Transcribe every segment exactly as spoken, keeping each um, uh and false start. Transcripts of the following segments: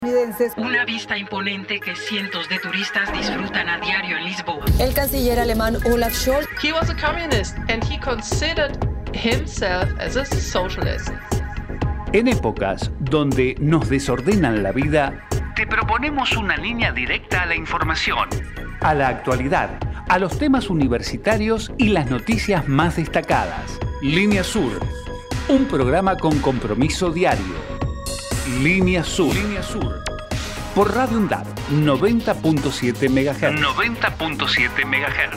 Una vista imponente que cientos de turistas disfrutan a diario en Lisboa. El canciller alemán Olaf Scholz. He was a communist and he considered himself as a socialist. En épocas donde nos desordenan la vida, te proponemos una línea directa a la información, a la actualidad, a los temas universitarios y las noticias más destacadas. Línea Sur, un programa con compromiso diario. Línea Sur. Línea Sur. Por Radio UNDAD, noventa punto siete megahertz. noventa punto siete megahertz.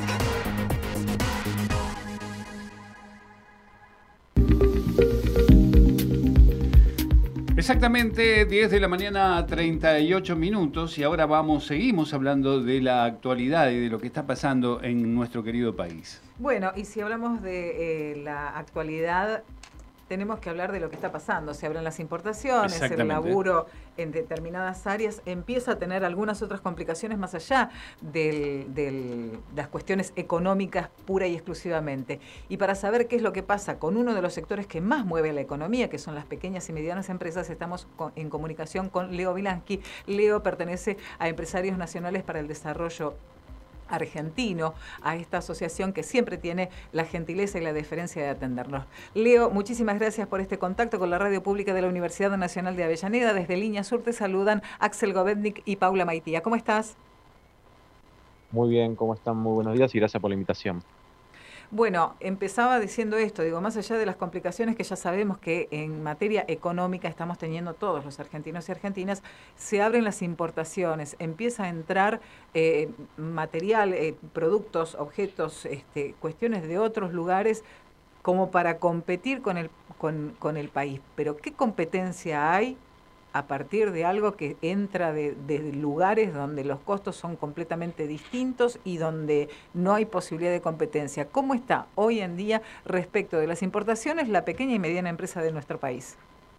Exactamente diez de la mañana, treinta y ocho minutos, y ahora vamos, seguimos hablando de la actualidad y de lo que está pasando en nuestro querido país. Bueno, y si hablamos de eh, la actualidad, tenemos que hablar de lo que está pasando. Se abren las importaciones, el laburo en determinadas áreas empieza a tener algunas otras complicaciones más allá de del, las cuestiones económicas pura y exclusivamente. Y para saber qué es lo que pasa con uno de los sectores que más mueve la economía, que son las pequeñas y medianas empresas, estamos con, en comunicación con Leo Wilansky. Leo pertenece a Empresarios Nacionales para el Desarrollo Argentino, a esta asociación que siempre tiene la gentileza y la deferencia de atendernos. Leo, muchísimas gracias por este contacto con la radio pública de la Universidad Nacional de Avellaneda. Desde Línea Sur te saludan Axel Govetnik y Paula Maitía. ¿Cómo estás? Muy bien, ¿cómo están? Muy buenos días y gracias por la invitación. Bueno, empezaba diciendo esto, digo, más allá de las complicaciones que ya sabemos que en materia económica estamos teniendo todos los argentinos y argentinas, se abren las importaciones, empieza a entrar eh, material, eh, productos, objetos, este, cuestiones de otros lugares como para competir con el, con, con el país. Pero ¿qué competencia hay a partir de algo que entra de, de lugares donde los costos son completamente distintos y donde no hay posibilidad de competencia? ¿Cómo está hoy en día respecto de las importaciones la pequeña y mediana empresa de nuestro país?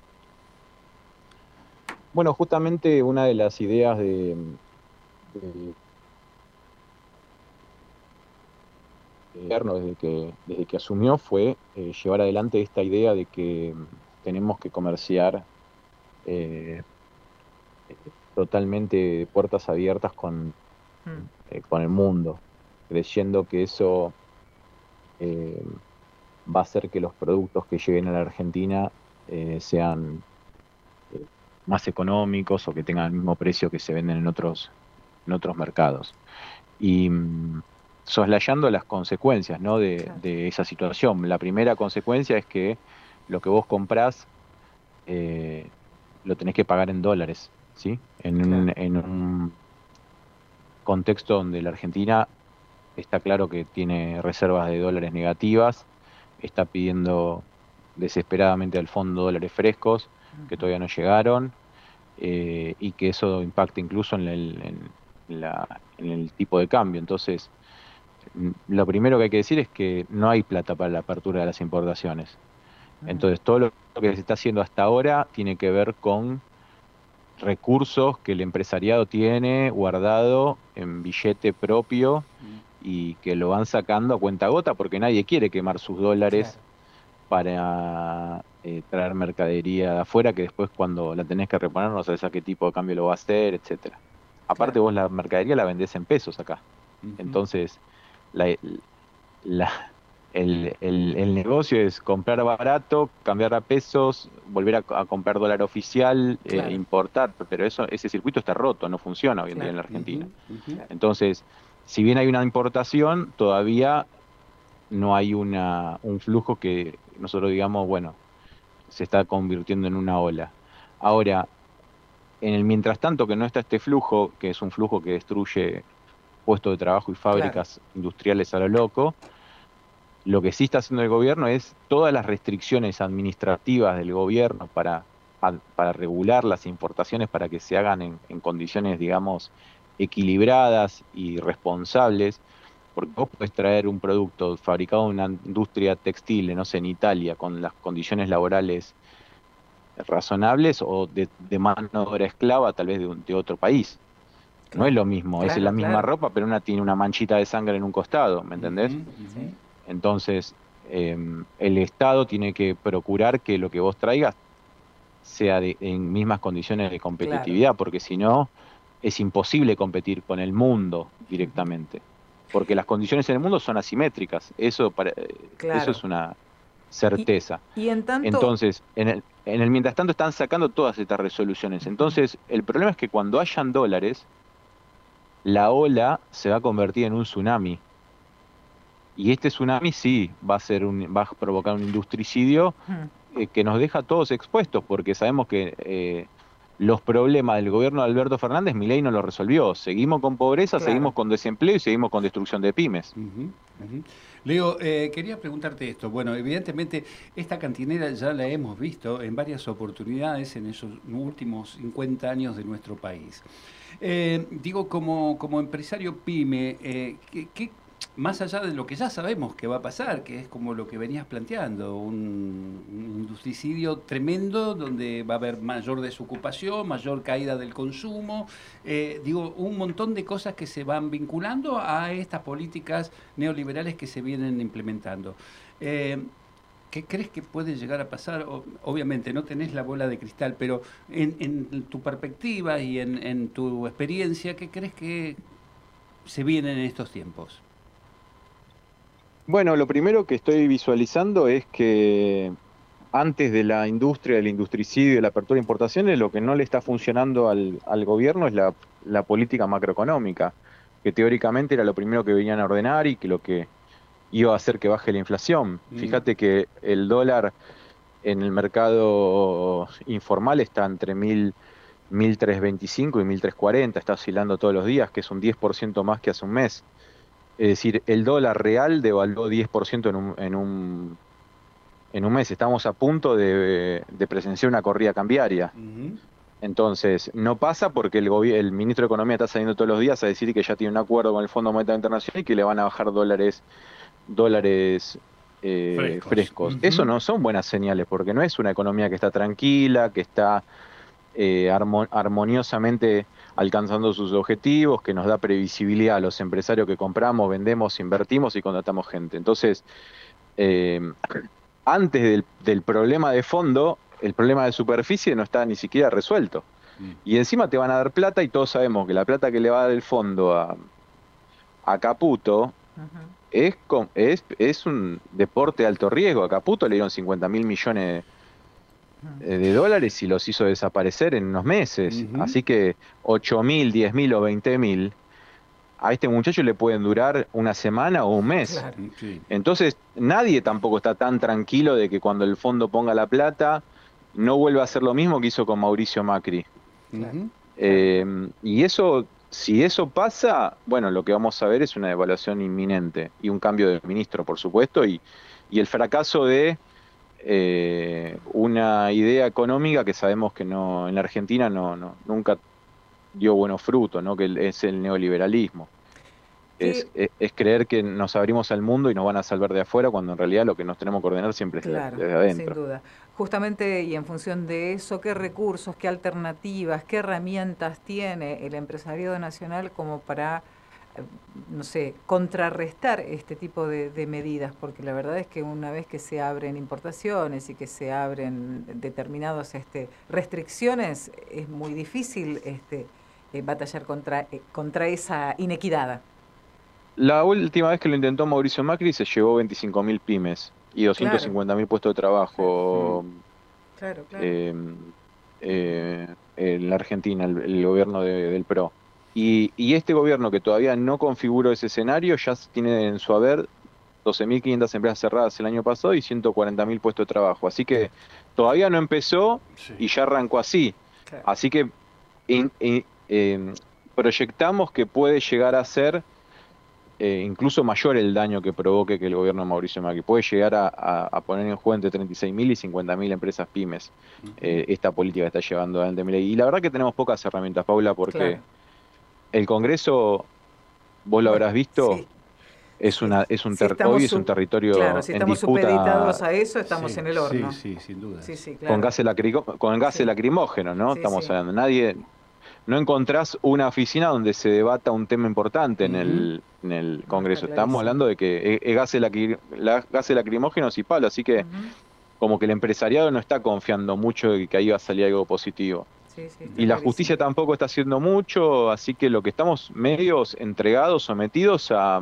Bueno, justamente una de las ideas de, de, de gobierno desde que, desde que asumió fue eh, llevar adelante esta idea de que tenemos que comerciar Eh, totalmente de puertas abiertas con, mm. eh, con el mundo, creyendo que eso eh, va a hacer que los productos que lleguen a la Argentina eh, sean eh, más económicos o que tengan el mismo precio que se venden en otros, en otros mercados. Y mm, soslayando las consecuencias, ¿no? de, claro. de esa situación. La primera consecuencia es que lo que vos comprás eh, lo tenés que pagar en dólares, ¿sí? En, claro. un, en un contexto donde la Argentina está claro que tiene reservas de dólares negativas, está pidiendo desesperadamente al fondo dólares frescos, uh-huh. que todavía no llegaron, eh, y que eso impacta incluso en el, en, la, en el tipo de cambio. Entonces, lo primero que hay que decir es que no hay plata para la apertura de las importaciones. Entonces, todo lo que se está haciendo hasta ahora tiene que ver con recursos que el empresariado tiene guardado en billete propio y que lo van sacando a cuentagota porque nadie quiere quemar sus dólares claro. para eh, traer mercadería de afuera que después cuando la tenés que reponer no sabes a qué tipo de cambio lo va a hacer, etcétera. Aparte claro. vos la mercadería la vendés en pesos acá. Uh-huh. Entonces, la... la El, el, el negocio es comprar barato, cambiar a pesos, volver a, a comprar dólar oficial, claro. eh, importar, pero eso ese circuito está roto, no funciona hoy en claro. día en la Argentina. Uh-huh, uh-huh. Entonces, si bien hay una importación, todavía no hay una un flujo que nosotros digamos, bueno, se está convirtiendo en una ola. Ahora, en el mientras tanto que no está este flujo, que es un flujo que destruye puestos de trabajo y fábricas claro. industriales a lo loco, lo que sí está haciendo el gobierno es todas las restricciones administrativas del gobierno para, para regular las importaciones para que se hagan en, en condiciones, digamos, equilibradas y responsables, porque vos podés traer un producto fabricado en una industria textil, no sé, en Italia, con las condiciones laborales razonables o de, de mano de obra esclava tal vez de, un, de otro país. Claro. No es lo mismo, claro, es la misma claro. ropa, pero una tiene una manchita de sangre en un costado, ¿me entendés? Uh-huh, uh-huh. Entonces, eh, el Estado tiene que procurar que lo que vos traigas sea de, en mismas condiciones de competitividad, claro. Porque si no, es imposible competir con el mundo directamente, porque las condiciones en el mundo son asimétricas, eso, para, claro. Eso es una certeza. Y, y en tanto... Entonces, en el, en el mientras tanto están sacando todas estas resoluciones. Entonces, el problema es que cuando hayan dólares, la ola se va a convertir en un tsunami. Y este tsunami sí va a ser un, va a provocar un industricidio eh, que nos deja a todos expuestos, porque sabemos que eh, los problemas del gobierno de Alberto Fernández, Milei no los resolvió. Seguimos con pobreza, claro. Seguimos con desempleo y seguimos con destrucción de pymes. Uh-huh, uh-huh. Leo, eh, quería preguntarte esto. Bueno, evidentemente esta cantinera ya la hemos visto en varias oportunidades en esos últimos cincuenta años de nuestro país. Eh, digo, como, como empresario pyme, eh, ¿qué, qué más allá de lo que ya sabemos que va a pasar, que es como lo que venías planteando, un, un industricidio tremendo donde va a haber mayor desocupación, mayor caída del consumo, eh, digo, un montón de cosas que se van vinculando a estas políticas neoliberales que se vienen implementando. Eh, ¿Qué crees que puede llegar a pasar? Obviamente no tenés la bola de cristal, pero en, en tu perspectiva y en, en tu experiencia, ¿qué crees que se viene en estos tiempos? Bueno, lo primero que estoy visualizando es que antes de la industria, del industricidio y la apertura de importaciones, lo que no le está funcionando al, al gobierno es la, la política macroeconómica, que teóricamente era lo primero que venían a ordenar y que lo que iba a hacer que baje la inflación. Mm. Fíjate que el dólar en el mercado informal está entre mil trescientos veinticinco y mil trescientos cuarenta, está oscilando todos los días, que es un diez por ciento más que hace un mes. Es decir, el dólar real devaluó diez por ciento en un, en un, en un mes. Estamos a punto de, de presenciar una corrida cambiaria. Uh-huh. Entonces, no pasa porque el, el ministro de Economía está saliendo todos los días a decir que ya tiene un acuerdo con el Fondo Monetario Internacional y que le van a bajar dólares, dólares eh, frescos. frescos. Uh-huh. Eso no son buenas señales, porque no es una economía que está tranquila, que está eh, armo, armoniosamente alcanzando sus objetivos, que nos da previsibilidad a los empresarios que compramos, vendemos, invertimos y contratamos gente. Entonces, eh, antes del, del problema de fondo, el problema de superficie no está ni siquiera resuelto. Mm. Y encima te van a dar plata y todos sabemos que la plata que le va a dar el fondo a, a Caputo uh-huh. es, es, es un deporte de alto riesgo. A Caputo le dieron cincuenta mil millones de dólares y los hizo desaparecer en unos meses. Uh-huh. Así que ocho mil, diez mil o veinte mil a este muchacho le pueden durar una semana o un mes. Claro. Sí. Entonces nadie tampoco está tan tranquilo de que cuando el fondo ponga la plata no vuelva a hacer lo mismo que hizo con Mauricio Macri. Uh-huh. Eh, y eso, si eso pasa, bueno, lo que vamos a ver es una devaluación inminente y un cambio de ministro, por supuesto, y, y el fracaso de Eh, una idea económica que sabemos que no en la Argentina no, no nunca dio buenos frutos, ¿no? Que es el neoliberalismo. Sí. Es, es, es creer que nos abrimos al mundo y nos van a salvar de afuera, cuando en realidad lo que nos tenemos que ordenar siempre claro, es desde adentro. Sin duda. Justamente, y en función de eso, ¿qué recursos, qué alternativas, qué herramientas tiene el empresariado nacional como para, no sé, contrarrestar este tipo de, de medidas? Porque la verdad es que una vez que se abren importaciones y que se abren determinadas este, restricciones, es muy difícil este, eh, batallar contra, eh, contra esa inequidad. La última vez que lo intentó Mauricio Macri se llevó veinticinco mil pymes y doscientos cincuenta mil claro. puestos de trabajo claro, claro. Eh, eh, en la Argentina, el, el gobierno de, del P R O. Y, y este gobierno, que todavía no configuró ese escenario, ya tiene en su haber doce mil quinientas empresas cerradas el año pasado y ciento cuarenta mil puestos de trabajo. Así que todavía no empezó sí. y ya arrancó así. Claro. Así que in, in, eh, proyectamos que puede llegar a ser eh, incluso mayor el daño que provoque que el gobierno de Mauricio Macri. Puede llegar a, a, a poner en juego entre treinta y seis mil y cincuenta mil empresas pymes uh-huh. eh, esta política que está llevando adelante Milei. Y la verdad que tenemos pocas herramientas, Paula, porque... Claro. El Congreso, vos lo habrás visto, sí. es una es un ter- si hoy es un territorio claro, si en disputa. Estamos supeditados a eso, estamos sí, en el horno. Sí, sí, sin duda. Sí, sí, claro. Con gases lacri- con gases sí. lacrimógenos, ¿no? Sí, estamos sí. hablando. Nadie, no encontrás una oficina donde se debata un tema importante en, uh-huh. el, en el Congreso. Estamos hablando de que es gases, lacri- la, gases lacrimógenos y palos, así que uh-huh. como que el empresariado no está confiando mucho de que ahí va a salir algo positivo. Sí, sí, y la justicia tampoco está haciendo mucho, así que lo que estamos medios entregados, sometidos a,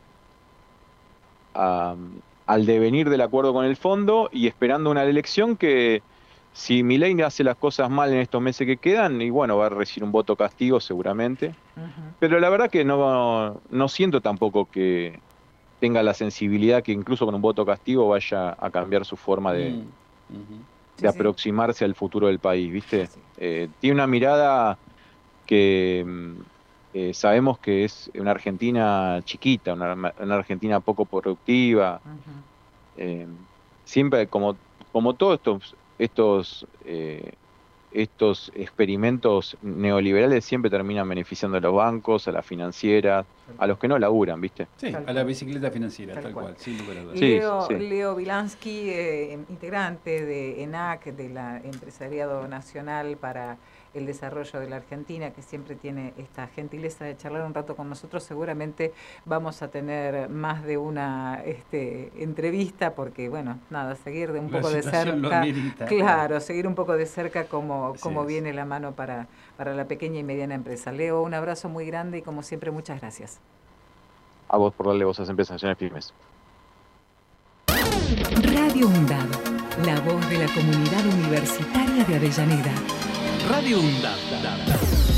a, al devenir del acuerdo con el fondo y esperando una elección que, si Milei hace las cosas mal en estos meses que quedan, y bueno, va a recibir un voto castigo seguramente. Uh-huh. Pero la verdad que no, no siento tampoco que tenga la sensibilidad que incluso con un voto castigo vaya a cambiar su forma de, uh-huh. de sí, aproximarse sí. al futuro del país, ¿viste? Sí. Eh, tiene una mirada que eh, sabemos que es una Argentina chiquita, una, una Argentina poco productiva. Uh-huh. Eh, siempre, como, como todos estos... Estos, eh, estos experimentos neoliberales siempre terminan beneficiando a los bancos, a las financieras, a los que no laburan, ¿viste? Sí, a la bicicleta financiera, tal, tal cual. cual. Sin lugar a dudas. Leo, sí, sí. Leo Wilansky, eh, integrante de ENAC, de la Empresariado Nacional para el Desarrollo de la Argentina, que siempre tiene esta gentileza de charlar un rato con nosotros. Seguramente vamos a tener más de una este, entrevista, porque, bueno, nada, seguir de un la poco de cerca. Milita, claro, seguir un poco de cerca cómo, cómo viene la mano para, para la pequeña y mediana empresa. Leo, un abrazo muy grande y, como siempre, muchas gracias. A vos por darle voz a las empresas nacionales firmes. Radio UNDAD, la voz de la comunidad universitaria de Avellaneda. Radio UNDAD.